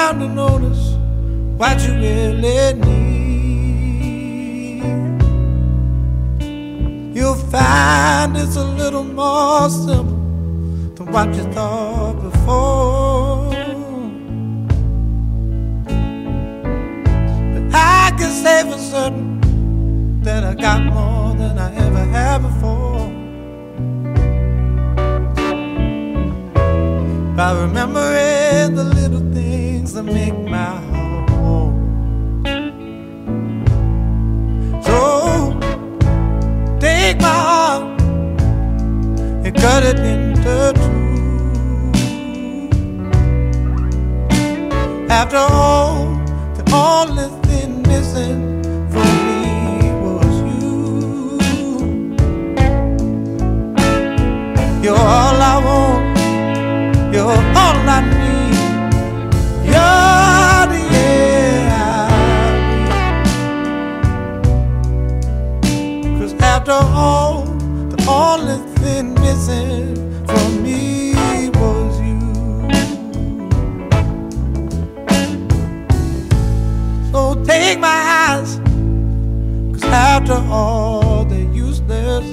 time to notice what you really need. You'll find it's a little more simple than what you thought before. But I can say for certain that I got more than I ever had before. By remembering the little things that make my heart warm. So take my heart and cut it into two. After all, the only thing missing from me was you. You're all I want, you're all I need, you're the air I breathe. 'Cause after all, the only thing missing from me was you. So take my eyes, 'cause after all they're useless.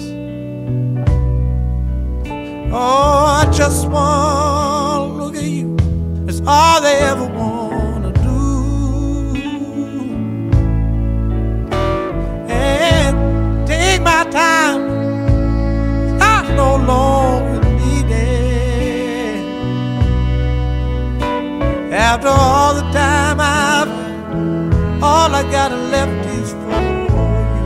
Oh, I just want to look at you. It's all they ever want to do. And take my time, I no longer need it. After all the time I've had, all I got left is for you.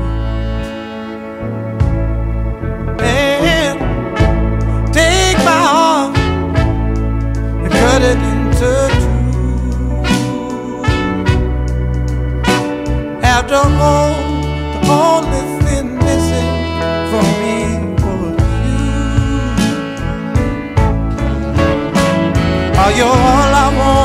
And take my heart and cut it into two. After all, the only thing missing from me was you. Oh, you're all I want.